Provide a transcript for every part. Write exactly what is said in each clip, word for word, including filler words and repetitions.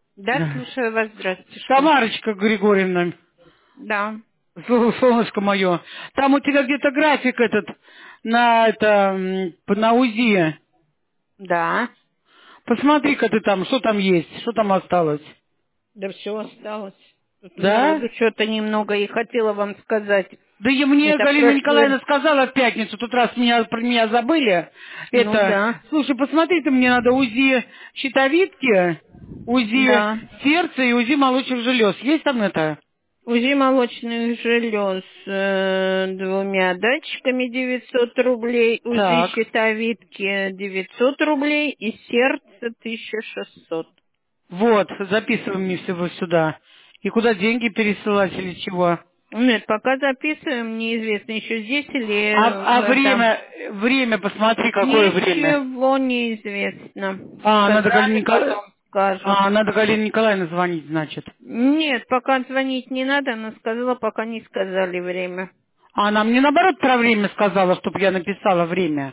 Да, Да. слушаю вас. Здравствуйте. Что? Тамарочка Григорьевна, Да. сол- солнышко мое, там у тебя где-то график этот на это м, на УЗИ. Да. Посмотри-ка ты там, что там есть, что там осталось. Да все осталось. Тут Да? народу что-то немного и хотела вам сказать. Да и мне Это Галина прошлый... Николаевна сказала в пятницу, тут раз меня, про меня забыли. Ну Это, да. слушай, посмотри, ты мне надо УЗИ щитовидки, УЗИ Да. сердца и УЗИ молочных желез. Есть там это? УЗИ молочных желез э, двумя датчиками девятьсот рублей, УЗИ Так. щитовидки девятьсот рублей и сердце тысяча шестьсот. Вот, записывай мне всего сюда. И куда деньги пересылать или чего? Нет, пока записываем, неизвестно, еще здесь или А, а э, там. время, время, посмотри, какое время. Ничего неизвестно. А, надо Галине Сказали, Николаевне, потом скажут. а, надо Галине Николаевне звонить, значит. Нет, пока звонить не надо, она сказала, пока не сказали время. А она мне наоборот про время сказала, чтобы я написала время.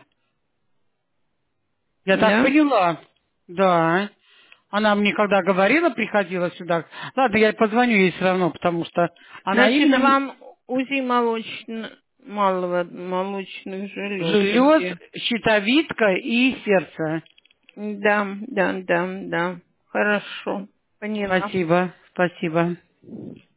Я так Да? поняла. Да. Она мне когда говорила, приходила сюда. Ладно, я позвоню ей все равно, потому что она Значит, именно вам УЗИ молочно... малого молочных желез желез, где? щитовидка и сердце. Да, да, да, да. Хорошо. Поняла. Спасибо, спасибо.